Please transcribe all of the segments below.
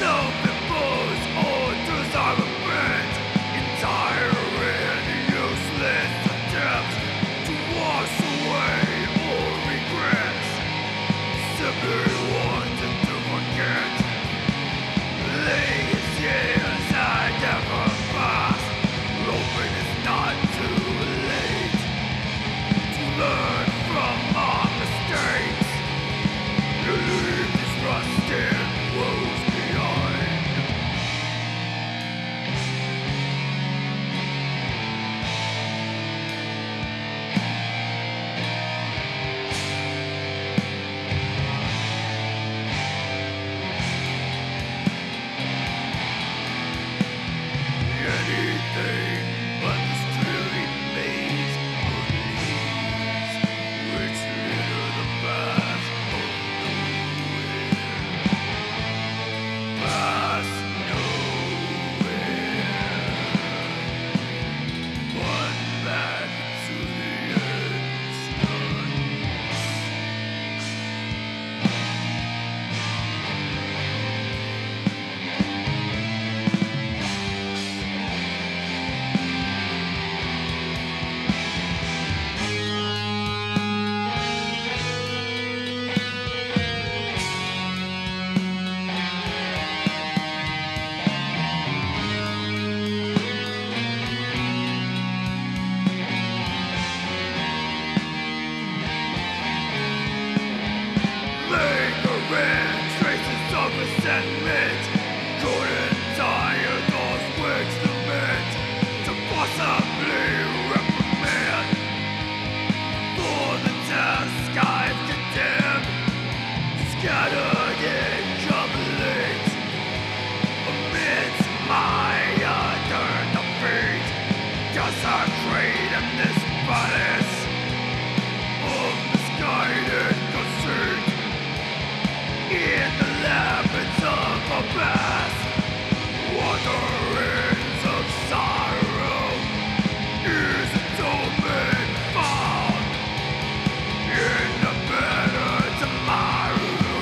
Self-imposed orders are a bent, entire and useless attempts to wash away all regrets. Simply wanted to forget these years I never passed. Hoping it's not too late to learn from our mistakes. You leave these rusted wounds behind. Anything but the straight maze of leaves which litter the path of nowhere. Path nowhere. One back to the entrance. Lingering traces of resentment couldn't tire those words to meant to possibly reprimand for the task I've condemned, scattered in complaints amidst my utter defeat, desecrating this palace of misguided conceit. In the labyrinth of a past, wanderings of sorrow, is atonement found in a better tomorrow.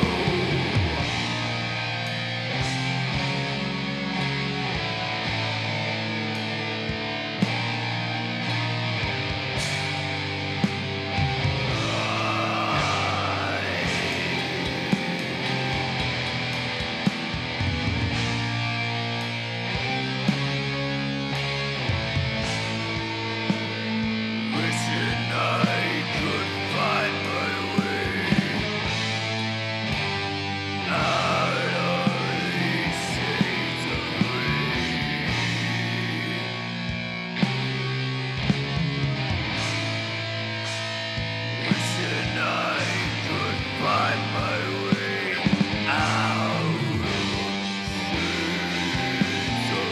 Wishing I could find my way out of these shades of rain. Wishing I could find my way out of shades of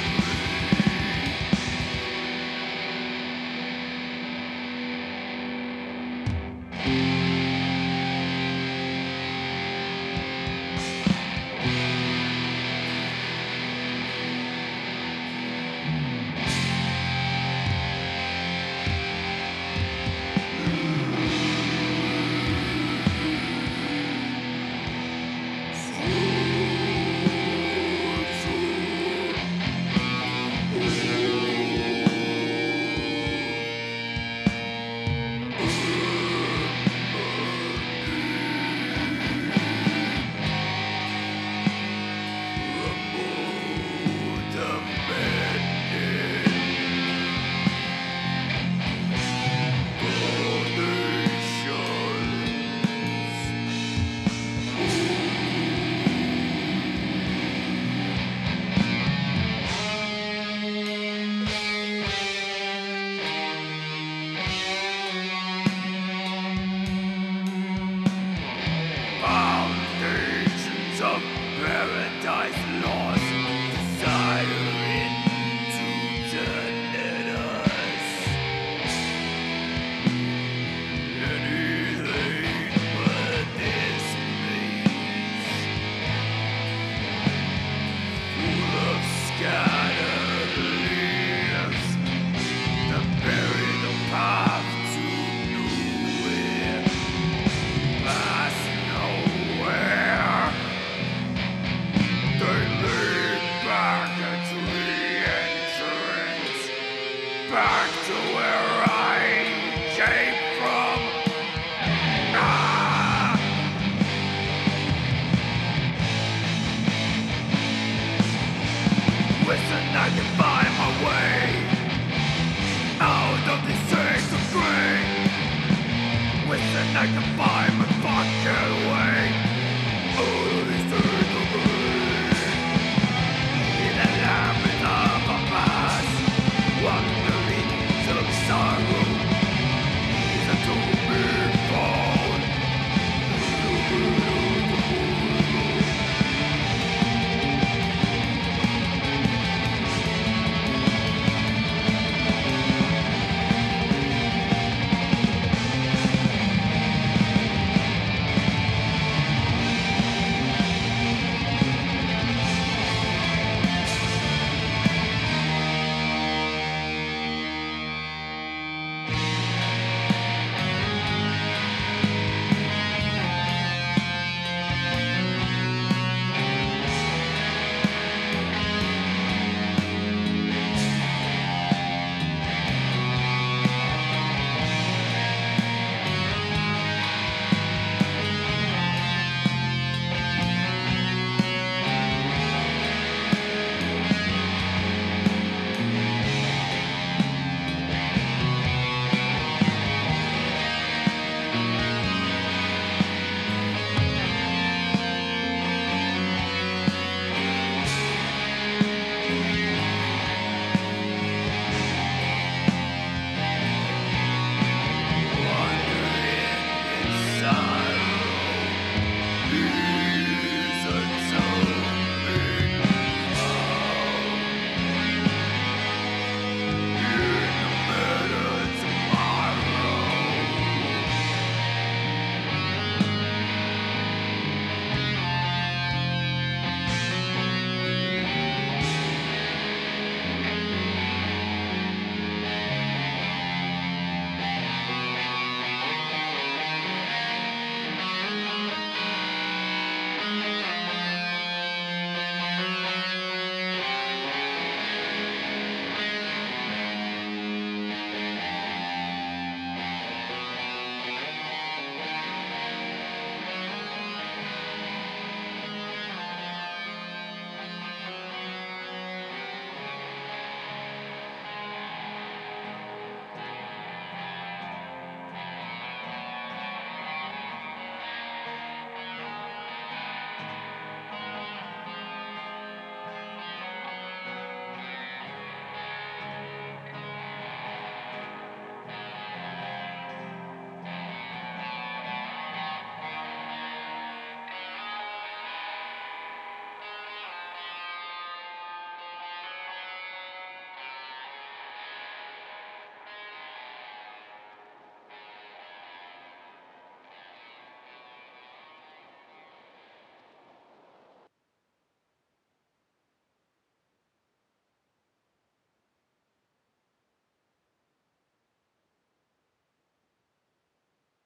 foundations of paradise lost, desiring to turn us. Anything but this maze, full of scattered leaves that bury the path to nowhere. Pass nowhere. I can find my way out of these shades of gray. Wishing I can find my fucking way.